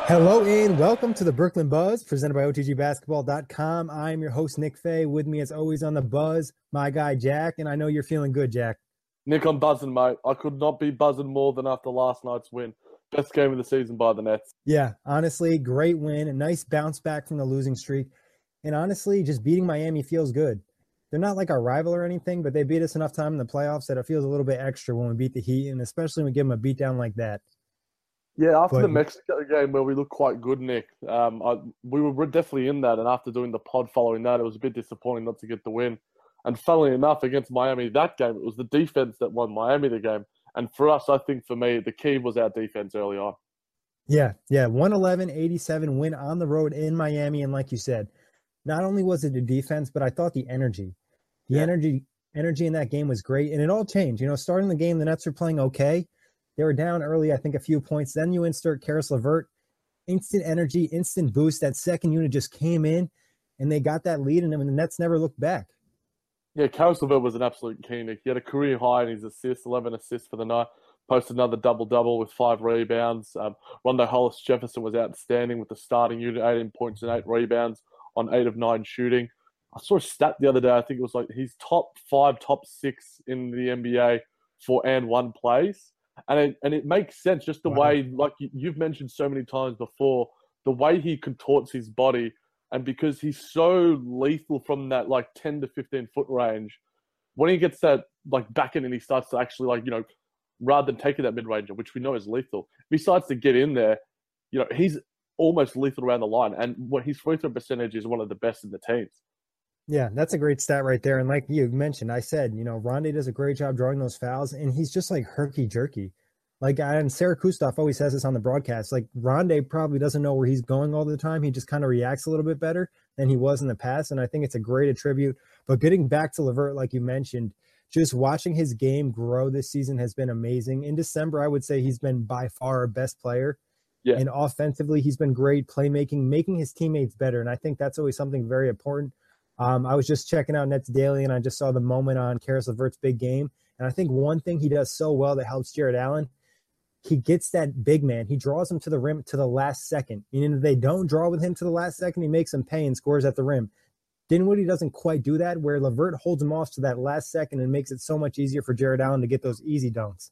Hello and welcome to the Brooklyn Buzz presented by OTGBasketball.com. I'm your host, Nick Fay. With me, as always, on the Buzz, my guy, Jack. And I know you're feeling good, Jack. Nick, I'm buzzing, mate. I could not be buzzing more than after last night's win. Best game of the season by the Nets. Yeah, honestly, great win. A nice bounce back from the losing streak. And honestly, just beating Miami feels good. They're not like our rival or anything, but they beat us enough time in the playoffs that it feels a little bit extra when we beat the Heat, and especially when we give them a beatdown like that. Yeah, after the But Mexico game where we looked quite good, Nick, we were definitely in that. And after doing the pod following that, it was a bit disappointing not to get the win. And funnily enough, against Miami that game, it was the defense that won Miami the game. And for us, I think for me, the key was our defense early on. yeah, 111-87 win on the road in Miami. And like you said, not only was it the defense, but I thought the energy. The Yeah. energy in that game was great. And it all changed. You know, starting the game, the Nets were playing okay. They were down early, I think, a few points. Then you insert Karis LeVert, instant energy, instant boost. That second unit just came in, and they got that lead in them, and the Nets never looked back. Yeah, Caris LeVert was an absolute key, Nick. He had a career high in his assists, 11 assists for the night. Posted another double-double with 5 rebounds. Rondo Hollis-Jefferson was outstanding with the starting unit, 18 points and 8 rebounds on 8 of 9 shooting. I saw a stat the other day. I think it was like he's top 5, top 6 in the NBA for and one plays. And it makes sense just the Wow. way, like you've mentioned so many times before, the way he contorts his body. And because he's so lethal from that like 10 to 15 foot range, when he gets that like back in and he starts to actually like, rather than taking that mid ranger, which we know is lethal, if he starts to get in there, he's almost lethal around the line. And what his free throw percentage is one of the best in the teams. Yeah, that's a great stat right there. And like you mentioned, I said, Rondé does a great job drawing those fouls, and he's just like herky-jerky. Like, and Sarah Kustoff always says this on the broadcast, like Rondé probably doesn't know where he's going all the time. He just kind of reacts a little bit better than he was in the past, and I think it's a great attribute. But getting back to LeVert, like you mentioned, just watching his game grow this season has been amazing. In December, I would say he's been by far our best player. Yeah. And offensively, he's been great, playmaking, making his teammates better. And I think that's always something very important. I was just checking out Nets Daily, and I just saw the moment on Karis LeVert's big game. And I think one thing he does so well that helps Jared Allen, he gets that big man. He draws him to the rim to the last second. And if they don't draw with him to the last second, he makes them pay and scores at the rim. Dinwiddie doesn't quite do that, where LeVert holds him off to that last second and makes it so much easier for Jared Allen to get those easy dunks.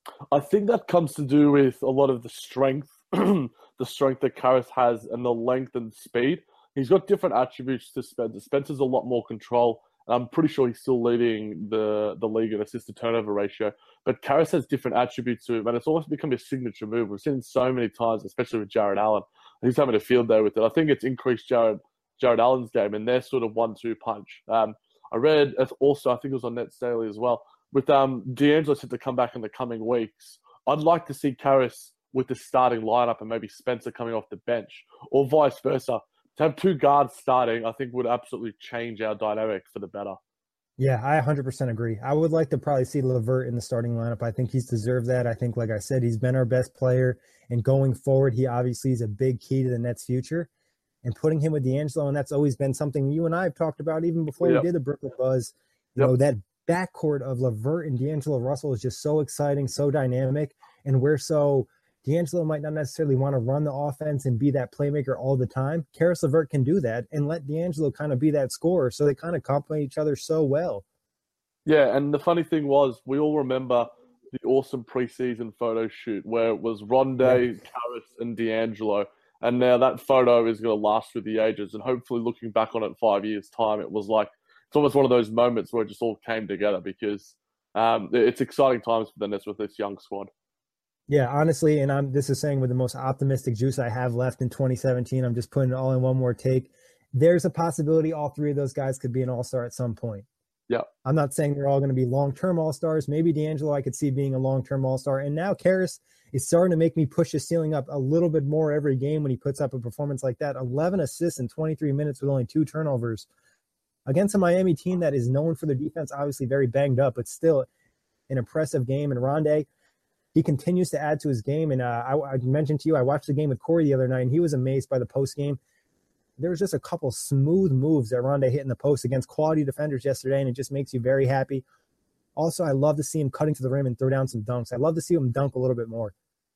I think that comes to do with a lot of the strength, the strength that Karis has and the length and speed. He's got different attributes to Spencer. Spencer's a lot more control. And I'm pretty sure he's still leading the league in assist to turnover ratio. But Karis has different attributes to him, and it's almost become a signature move. We've seen it so many times, especially with Jared Allen. He's having a field day with it. I think it's increased Jared Allen's game and their sort of 1-2 punch. I read also, I think it was on Nets Daily as well, with D'Angelo set to come back in the coming weeks. I'd like to see Karis with the starting lineup and maybe Spencer coming off the bench, or vice versa. To have 2 guards starting, I think would absolutely change our dynamic for the better. Yeah, I 100% agree. I would like to probably see LeVert in the starting lineup. I think he's deserved that. I think, like I said, he's been our best player. And going forward, he obviously is a big key to the Nets' future. And putting him with D'Angelo, and that's always been something you and I have talked about even before we did the Brooklyn Buzz. You know, that backcourt of LeVert and D'Angelo Russell is just so exciting, so dynamic. And D'Angelo might not necessarily want to run the offense and be that playmaker all the time. Karis LeVert can do that and let D'Angelo kind of be that scorer. So they kind of complement each other so well. Yeah, and the funny thing was, we all remember the awesome preseason photo shoot where it was Rondé, Karis, and D'Angelo. And now that photo is going to last through the ages. And hopefully looking back on it 5 years' time, it was like, it's almost one of those moments where it just all came together because it's exciting times for the Nets with this young squad. Yeah, honestly, and this is saying with the most optimistic juice I have left in 2017, I'm just putting it all in one more take. There's a possibility all 3 of those guys could be an all-star at some point. Yeah. I'm not saying they're all going to be long-term all-stars. Maybe D'Angelo I could see being a long-term all-star. And now Karis is starting to make me push his ceiling up a little bit more every game when he puts up a performance like that. 11 assists in 23 minutes with only 2 turnovers against a Miami team that is known for their defense, obviously very banged up, but still an impressive game. And Rondé, he continues to add to his game. And I mentioned to you, I watched the game with Corey the other night, and he was amazed by the post game. There was just a couple smooth moves that Rondé hit in the post against quality defenders yesterday, and it just makes you very happy. Also, I love to see him cutting to the rim and throw down some dunks. I love to see him dunk a little bit more.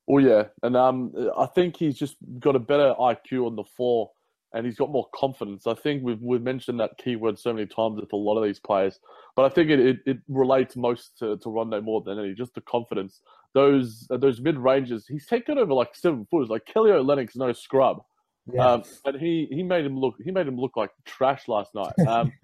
Oh yeah, and I think he's just got a better IQ on the floor, and he's got more confidence. I think we've mentioned that keyword so many times with a lot of these players, but I think it relates most to Rondo more than any. Just the confidence. Those mid ranges, he's taken over like 7 footers. Like Kelly Olynyk's no scrub, Yeah. and he made him look like trash last night.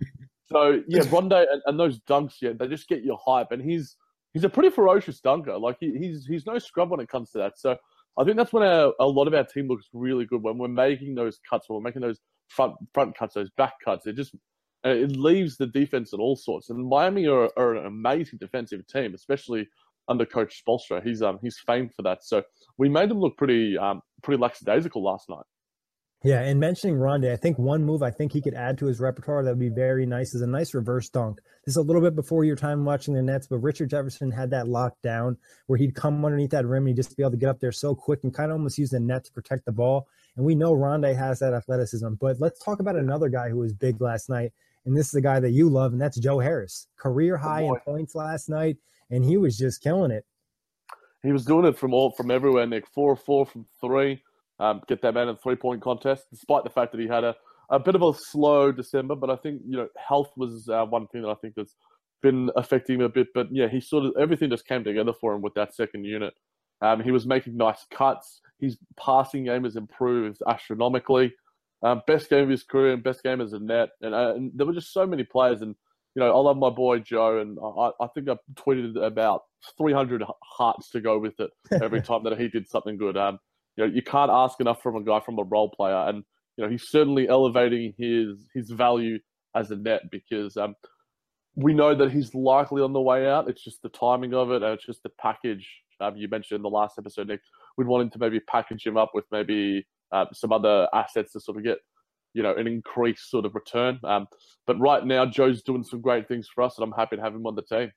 So yeah, Rondo and those dunks, yeah, they just get you hype, and he's a pretty ferocious dunker. Like he's no scrub when it comes to that. So I think that's when a lot of our team looks really good when we're making those cuts, when we're making those front cuts, those back cuts. It leaves the defense at all sorts. And Miami are an amazing defensive team, especially under Coach Spoelstra. He's famed for that. So we made them look pretty lackadaisical last night. Yeah, and mentioning Rondé, I think one move I think he could add to his repertoire that would be very nice is a nice reverse dunk. This is a little bit before your time watching the Nets, but Richard Jefferson had that locked down where he'd come underneath that rim and he'd just be able to get up there so quick and kind of almost use the net to protect the ball. And we know Rondé has that athleticism. But let's talk about another guy who was big last night, and this is a guy that you love, and that's Joe Harris. Career high in points last night, and he was just killing it. He was doing it from everywhere, Nick. 4-4 from three. Get that man in the 3-point contest, despite the fact that he had a bit of a slow December. But I think, health was one thing that I think that's been affecting him a bit. But yeah, he sort of, everything just came together for him with that second unit. He was making nice cuts. His passing game has improved astronomically. Best game of his career and best game as a net. And there were just so many players. And, I love my boy Joe. And I think I tweeted about 300 hearts to go with it every time that he did something good. You can't ask enough from a guy from a role player, and he's certainly elevating his value as a net because we know that he's likely on the way out. It's just the timing of it, and it's just the package. You mentioned in the last episode, Nick, we'd want him to maybe package him up with maybe some other assets to sort of get an increased sort of return. But right now, Joe's doing some great things for us, and I'm happy to have him on the team.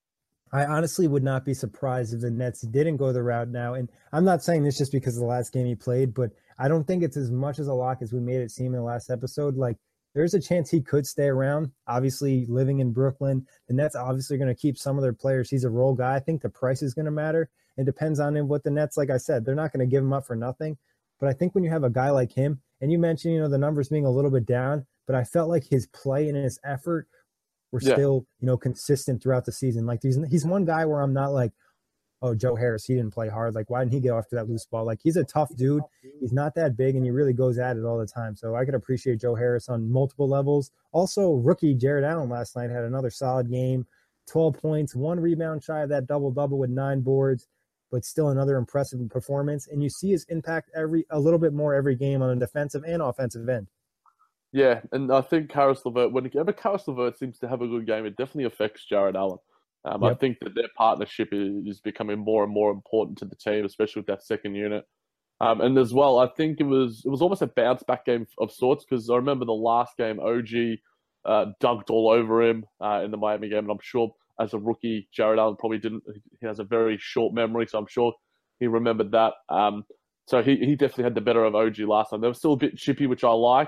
I honestly would not be surprised if the Nets didn't go the route now. And I'm not saying this just because of the last game he played, but I don't think it's as much as a lock as we made it seem in the last episode. Like, there's a chance he could stay around. Obviously, living in Brooklyn, the Nets obviously are going to keep some of their players. He's a role guy. I think the price is going to matter. It depends on him what the Nets, like I said, they're not going to give him up for nothing. But I think when you have a guy like him, and you mentioned, the numbers being a little bit down, but I felt like his play and his effort were still, consistent throughout the season. Like he's one guy where I'm not like, oh, Joe Harris, he didn't play hard. Like, why didn't he get after that loose ball? Like, he's a tough dude. He's not that big, and he really goes at it all the time. So I could appreciate Joe Harris on multiple levels. Also, rookie Jared Allen last night had another solid game, 12 points, 1 rebound shy of that double-double with 9 boards, but still another impressive performance. And you see his impact a little bit more every game on the defensive and offensive end. Yeah, and I think Caris LeVert, whenever Caris LeVert seems to have a good game, it definitely affects Jared Allen. Yep. I think that their partnership is becoming more and more important to the team, especially with that second unit. And as well, I think it was almost a bounce back game of sorts because I remember the last game, OG dunked all over him in the Miami game, and I'm sure as a rookie, Jared Allen probably didn't. He has a very short memory, so I'm sure he remembered that. So he definitely had the better of OG last time. They were still a bit chippy, which I like.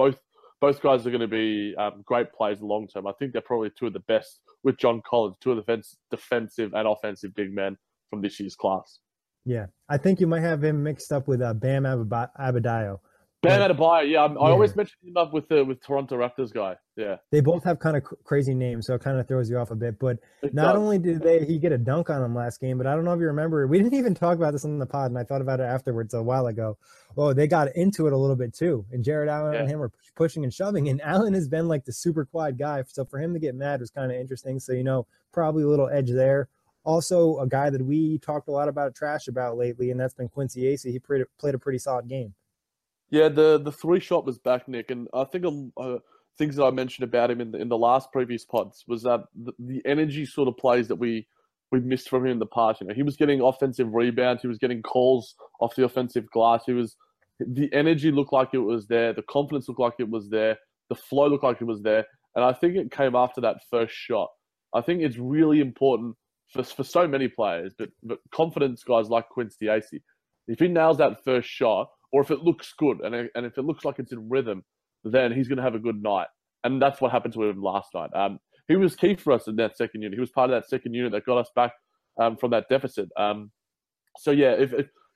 Both guys are going to be great players long term. I think they're probably two of the best with John Collins, two of the defensive and offensive big men from this year's class. Yeah, I think you might have him mixed up with Bam Adebayo. Bam Adebayo, yeah. I always mention him up with Toronto Raptors guy. Yeah, they both have kind of crazy names, so it kind of throws you off a bit. But not only did he get a dunk on him last game, but I don't know if you remember, we didn't even talk about this on the pod, and I thought about it afterwards a while ago. Oh, they got into it a little bit too, and Jared Allen and him were pushing and shoving, and Allen has been like the super quiet guy, so for him to get mad was kind of interesting. So probably a little edge there. Also, a guy that we talked a lot about trash about lately, and that's been Quincy Acy. He played a pretty solid game. Yeah, the 3-shot was back, Nick, and I think things that I mentioned about him in the last previous pods was that the energy sort of plays that we missed from him in the past. He was getting offensive rebounds, he was getting calls off the offensive glass. The energy looked like it was there, the confidence looked like it was there, the flow looked like it was there, and I think it came after that first shot. I think it's really important for so many players, but confidence guys like Quincy Acy. If he nails that first shot, or if it looks good, and if it looks like it's in rhythm, then he's going to have a good night. And that's what happened to him last night. He was key for us in that second unit. He was part of that second unit that got us back from that deficit. So yeah, if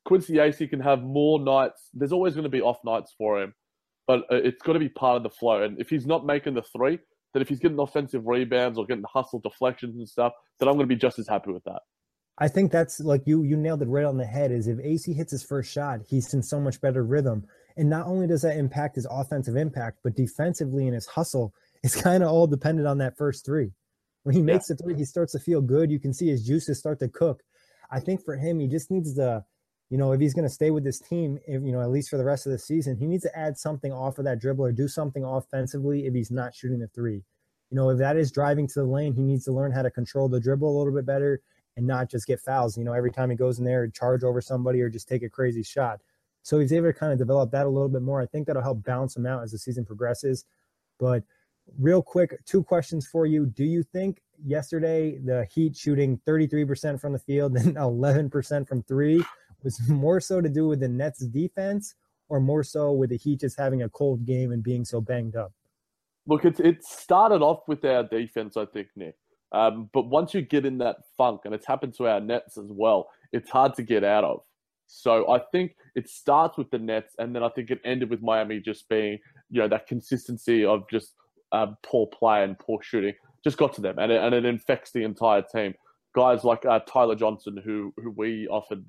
Quincy Acey can have more nights. There's always going to be off nights for him, but it's got to be part of the flow. And if he's not making the three, then if he's getting offensive rebounds or getting hustle deflections and stuff, then I'm going to be just as happy with that. I think that's like you nailed it right on the head. Is if AC hits his first shot, he's in so much better rhythm. And not only does that impact his offensive impact, but defensively in his hustle, it's kind of all dependent on that first three. When he makes the three, he starts to feel good. You can see his juices start to cook. I think for him, he just needs to, if he's going to stay with this team, at least for the rest of the season, he needs to add something off of that dribble or do something offensively if he's not shooting the three. If that is driving to the lane, he needs to learn how to control the dribble a little bit better and not just get fouls, every time he goes in there and charge over somebody or just take a crazy shot. So he's able to kind of develop that a little bit more. I think that'll help balance him out as the season progresses. But real quick, 2 questions for you. Do you think yesterday the Heat shooting 33% from the field and 11% from three was more so to do with the Nets defense or more so with the Heat just having a cold game and being so banged up? Look, it started off with our defense, I think, Nick. But once you get in that funk, and it's happened to our Nets as well, it's hard to get out of. So I think it starts with the Nets, and then I think it ended with Miami just being, that consistency of just poor play and poor shooting just got to them, and it infects the entire team. Guys like Tyler Johnson, who we offered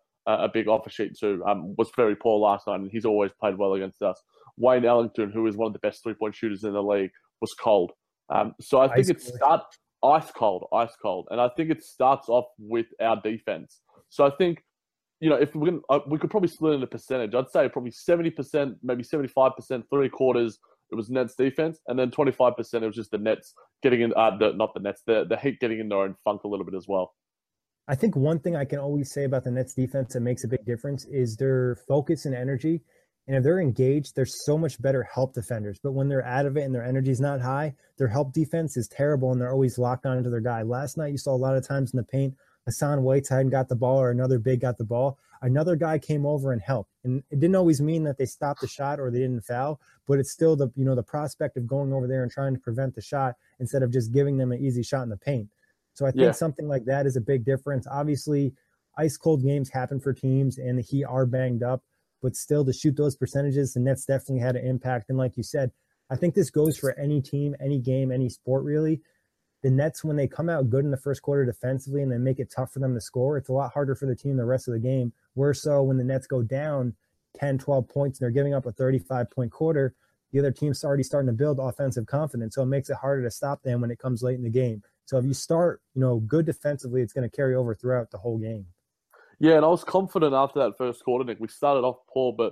a big offer sheet to, was very poor last night, and he's always played well against us. Wayne Ellington, who is one of the best 3-point shooters in the league, was cold. So I think it starts ice cold. And I think it starts off with our defense. So I think, if we could probably split it in a percentage. I'd say probably 70%, maybe 75%, 3/4, it was Nets defense. And then 25%, it was just the Nets getting in, the Heat getting in their own funk a little bit as well. I think one thing I can always say about the Nets defense that makes a big difference is their focus and energy. And if they're engaged, they're so much better help defenders. But when they're out of it and their energy is not high, their help defense is terrible and they're always locked onto their guy. Last night, you saw a lot of times in the paint, Hassan Whiteside got the ball or another big got the ball. Another guy came over and helped. And it didn't always mean that they stopped the shot or they didn't foul, but it's still the prospect of going over there and trying to prevent the shot instead of just giving them an easy shot in the paint. So I think something like that is a big difference. Obviously, ice cold games happen for teams and the Heat are banged up. But still, to shoot those percentages, the Nets definitely had an impact. And like you said, I think this goes for any team, any game, any sport, really. The Nets, when they come out good in the first quarter defensively and they make it tough for them to score, it's a lot harder for the team the rest of the game. Whereas so when the Nets go down 10, 12 points and they're giving up a 35-point quarter, the other team's already starting to build offensive confidence. So it makes it harder to stop them when it comes late in the game. So if you start, good defensively, it's going to carry over throughout the whole game. Yeah, and I was confident after that first quarter, Nick. We started off poor, but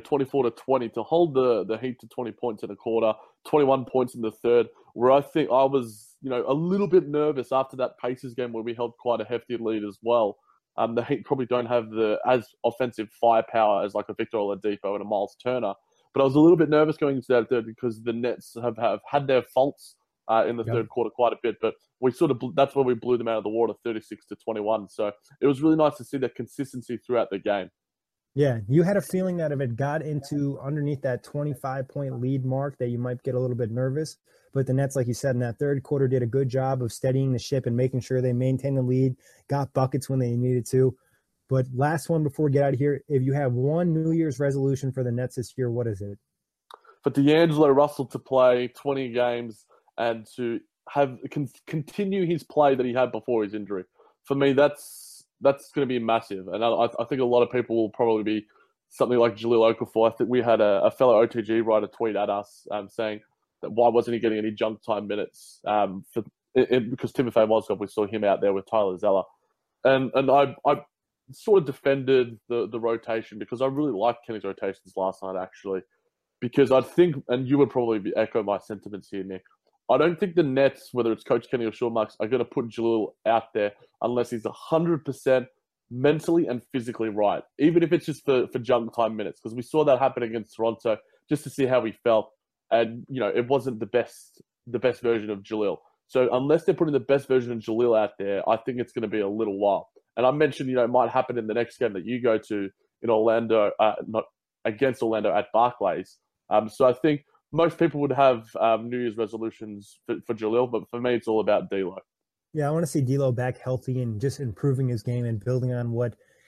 24-20 to hold the Heat to 20 points in a quarter, 21 points in the third. Where I think I was, a little bit nervous after that Pacers game where we held quite a hefty lead as well. The Heat probably don't have as offensive firepower as like a Victor Oladipo and a Miles Turner, but I was a little bit nervous going into that third because the Nets have had their faults in the third quarter quite a bit, but we that's where we blew them out of the water, 36-21. So it was really nice to see that consistency throughout the game. Yeah, you had a feeling that if it got into underneath that 25-point lead mark that you might get a little bit nervous. But the Nets, like you said, in that third quarter did a good job of steadying the ship and making sure they maintained the lead, got buckets when they needed to. But last one before we get out of here, if you have one New Year's resolution for the Nets this year, what is it? For D'Angelo Russell to play 20 games and to continue his play that he had before his injury. For me, that's going to be massive. And I think a lot of people will probably be something like Jahlil Okafor. I think we had a fellow OTG writer tweet at us saying that why wasn't he getting any junk time minutes? Because Timofey Mozgov, we saw him out there with Tyler Zeller. And I sort of defended the rotation because I really liked Kenny's rotations last night, actually. Because I think, and you would probably echo my sentiments here, Nick, I don't think the Nets, whether it's Coach Kenny or Sean Marks, are going to put Jahlil out there unless he's 100% mentally and physically right, even if it's just for junk time minutes, because we saw that happen against Toronto just to see how he felt. And, it wasn't the best version of Jahlil. So unless they're putting the best version of Jahlil out there, I think it's going to be a little while. And I mentioned, it might happen in the next game that you go to in Orlando, not against Orlando at Barclays. So I think most people would have New Year's resolutions for Jahlil, but for me, it's all about D'Lo. Yeah, I want to see D'Lo back healthy and just improving his game and building on what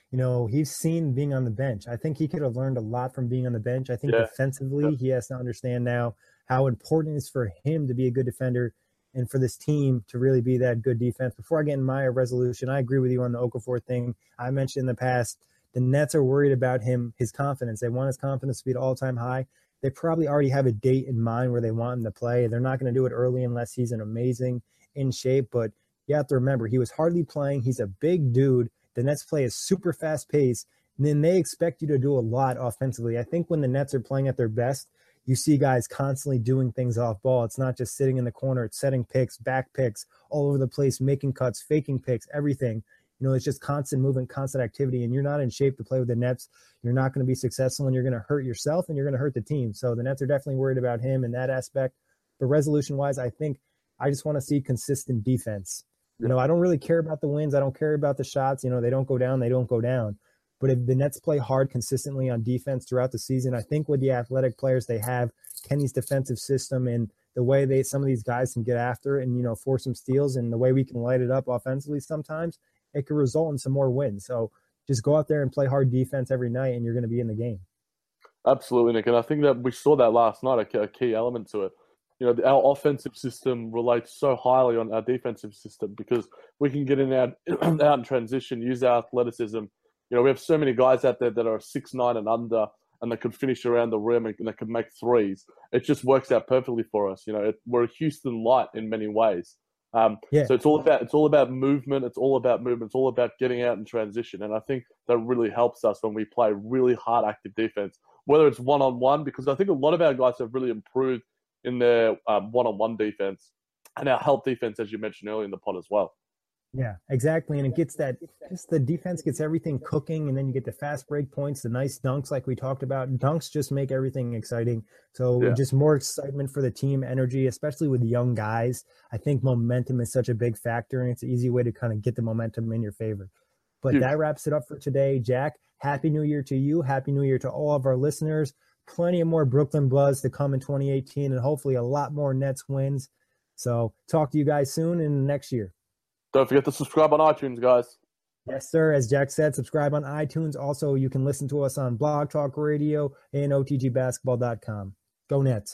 He's seen being on the bench. I think he could have learned a lot from being on the bench. I think Yeah. defensively, he has to understand now how important it is for him to be a good defender and for this team to really be that good defense. Before I get in my resolution, I agree with you on the Okafor thing. I mentioned in the past, the Nets are worried about his confidence. They want his confidence to be at all-time high. They probably already have a date in mind where they want him to play. They're not going to do it early unless he's an amazing in shape. But you have to remember, he was hardly playing. He's a big dude. The Nets play a super fast pace. And then they expect you to do a lot offensively. I think when the Nets are playing at their best, you see guys constantly doing things off ball. It's not just sitting in the corner. It's setting picks, back picks, all over the place, making cuts, faking picks, everything. It's just constant movement, constant activity, and you're not in shape to play with the Nets. You're not going to be successful, and you're going to hurt yourself, and you're going to hurt the team. So the Nets are definitely worried about him in that aspect. But resolution-wise, I think I just want to see consistent defense. I don't really care about the wins. I don't care about the shots. They don't go down, they don't go down. But if the Nets play hard consistently on defense throughout the season, I think with the athletic players they have, Kenny's defensive system, and the way some of these guys can get after it and, force some steals, and the way we can light it up offensively sometimes, it could result in some more wins. So just go out there and play hard defense every night, and you're going to be in the game. Absolutely, Nick. And I think that we saw that last night, a key element to it. Our offensive system relates so highly on our defensive system because we can get in out in transition, use our athleticism. We have so many guys out there that are 6'9" and under, and that could finish around the rim and that could make threes. It just works out perfectly for us. We're a Houston Light in many ways. So it's all about movement. It's all about getting out in transition. And I think that really helps us when we play really hard, active defense, whether it's one-on-one, because I think a lot of our guys have really improved in their one-on-one defense and our help defense, as you mentioned earlier in the pod as well. Yeah, exactly. And it gets the defense gets everything cooking, and then you get the fast break points, the nice dunks like we talked about. Dunks just make everything exciting. So just more excitement for the team, energy, especially with young guys. I think momentum is such a big factor, and it's an easy way to kind of get the momentum in your favor. But that wraps it up for today. Jack, Happy New Year to you. Happy New Year to all of our listeners. Plenty of more Brooklyn Buzz to come in 2018, and hopefully a lot more Nets wins. So talk to you guys soon in next year. Don't forget to subscribe on iTunes, guys. Yes, sir. As Jack said, subscribe on iTunes. Also, you can listen to us on Blog Talk Radio and OTGBasketball.com. Go Nets.